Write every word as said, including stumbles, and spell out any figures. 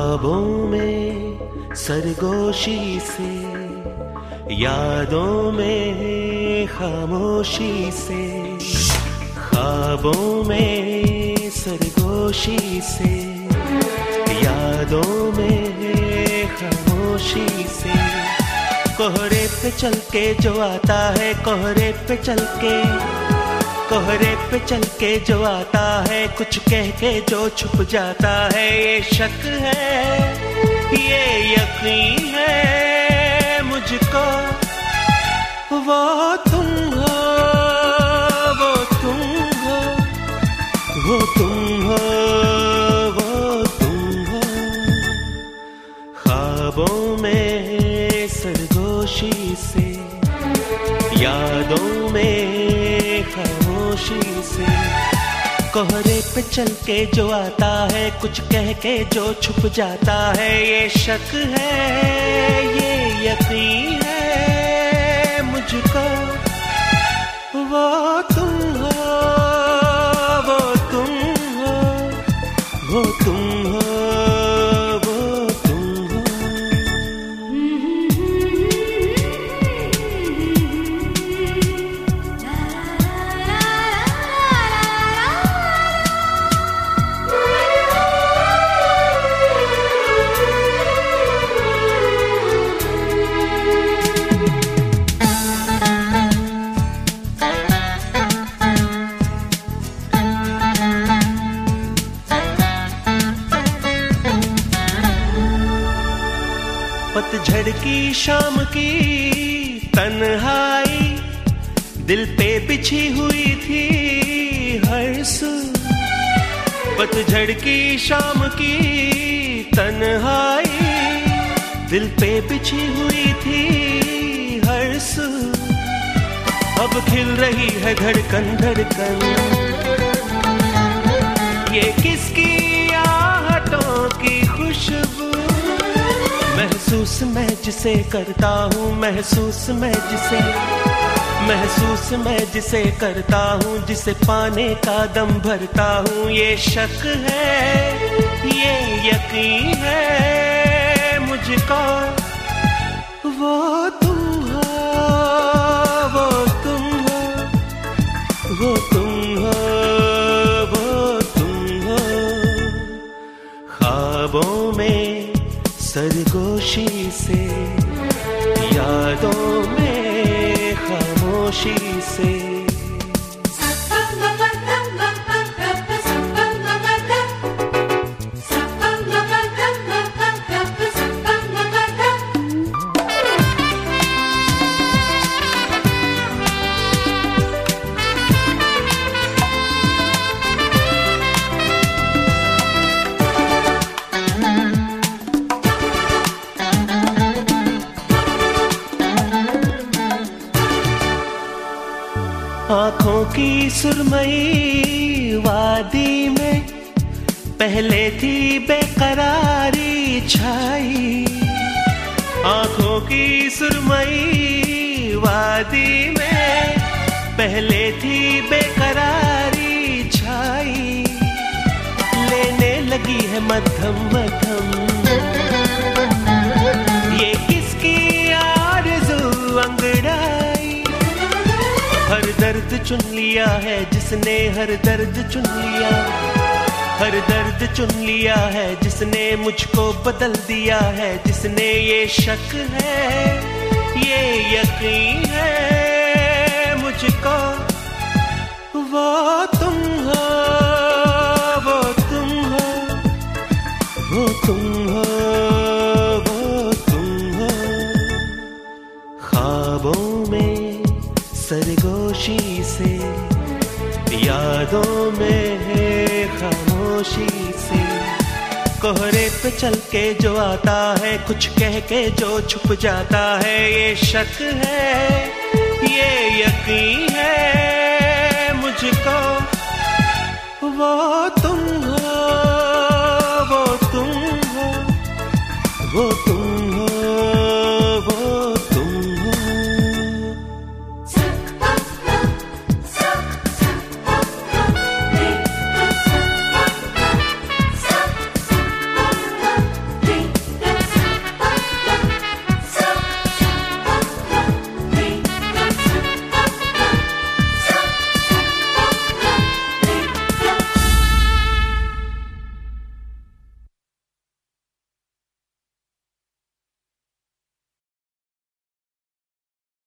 ख्वाबों में सरगोशी से, यादों में खामोशी से, ख्वाबों में सरगोशी से, यादों में खामोशी से, कोहरे पे चल के जो आता है, कोहरे पे चल के, कोहरे पे चल के जो आता है, कुछ कह के जो छुप जाता है, ये शक है, ये यकीन है मुझको, वो तुम हो, वो तुम हो, वो तुम हो, वो तुम हो, ख्वाबों में सरगोशी से, यादों में खामोशी से, कोहरे पे चल के जो आता है, कुछ कह के जो छुप जाता है, ये शक है, ये यकीन है मुझको, वो तुम हो, वो तुम हो, वो तुम हो, वो तुम हो। पतझड़ की शाम की तन्हाई, दिल पे बिछी हुई थी हर सू, पतझड़ की शाम की तन्हाई, दिल पे बिछी हुई थी हर सू, अब खिल रही है धड़कन धड़कन, ये किसकी आहटों की खुशबू, महसूस मैं जिसे करता हूँ, महसूस मैं जिसे, महसूस मैं जिसे करता हूँ, जिसे पाने का दम भरता हूँ, ये शक है, ये यकीन है मुझको, वो तुम हो, वो तुम हो, वो तुम हो, वो तुम हो, ख्वाबों में सरगोशी से, यादों में खामोशी से, आँखों की सुरमई वादी में पहले थी बेकरारी छाई, आँखों की सुरमई वादी में पहले थी बेकरारी छाई, लेने लगी है मध्यम मध्यम, ये किसकी आरज़ू अंगड़ाई, हर दर्द चुन लिया है जिसने, हर दर्द चुन लिया, हर दर्द चुन लिया है जिसने, मुझको बदल दिया है जिसने, ये शक है, ये यकीन है मुझको, वो तुम हो, वो तुम हो, वो तुम हो, वो तुम हो, ख्वाबों में सरगोशी से, यादों में खामोशी से, कोहरे पे चल के जो आता है, कुछ कह के जो छुप जाता है, ये शक है, ये यकीन है